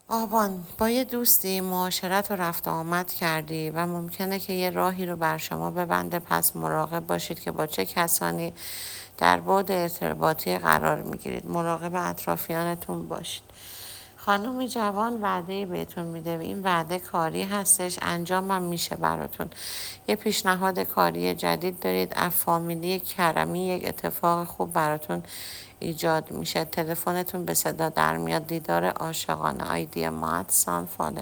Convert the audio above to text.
آبان با یه دوستی معاشرت و رفت و آمد کردی و ممکنه که یه راهی رو بر شما ببنده، پس مراقب باشید که با چه کسانی در بعد ارتباطی قرار میگیرید. مراقب اطرافیانتون باشید. خانومی جوان وعده بهتون میده و این وعده کاری هستش، انجامم میشه براتون. یه پیشنهاد کاری جدید دارید از فامیلی کرمی، یک اتفاق خوب براتون ایجاد میشه. تلفنتون به صدا در میاد. دیدار عاشقانه. آیدی ماهد سان فاله.